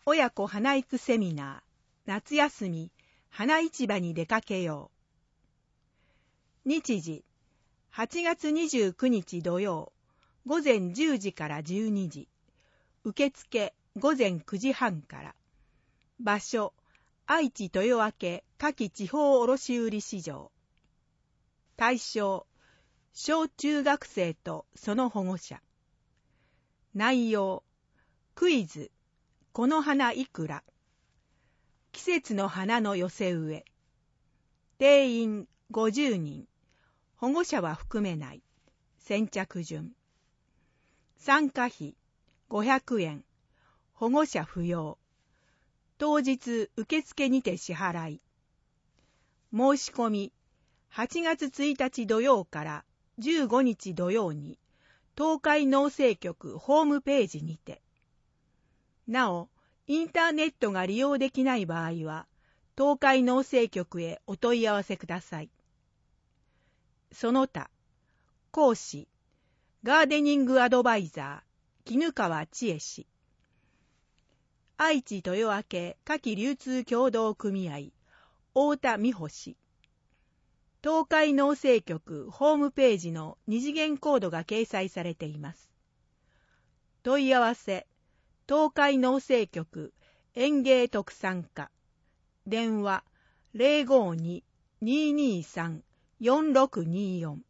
親子花育セミナー、夏休み、花市場に出かけよう。日時、8月29日土曜、午前10時から12時。受付、午前9時半から。場所、愛知豊明夏季地方卸売市場。対象、小中学生とその保護者。内容、クイズ、この花いくら。季節の花の寄せ植え。定員50人。保護者は含めない。先着順。参加費500円。保護者不要。当日受付にて支払い。申し込み8月1日土曜から15日土曜に東海農政局ホームページにて。なお、インターネットが利用できない場合は、東海農政局へお問い合わせください。その他、講師、ガーデニングアドバイザー、絹川千恵氏。愛知豊明夏季流通協同組合、太田美穂氏。東海農政局ホームページの二次元コードが掲載されています。問い合わせ、東海農政局園芸特産課。電話 052-223-4624